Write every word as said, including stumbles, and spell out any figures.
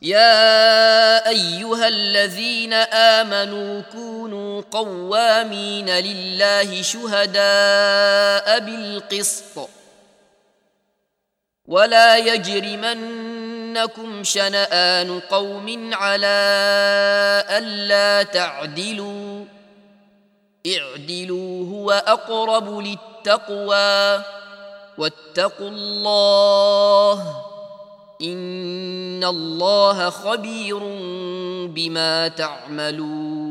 يا أيها الذين آمنوا كونوا قوامين لله شهداء بالقسط ولا يجرمنكم شنآن قوم على ألا تعدلوا اعدلوا هو أقرب للتقوى واتقوا الله إن الله خبير بما تعملون.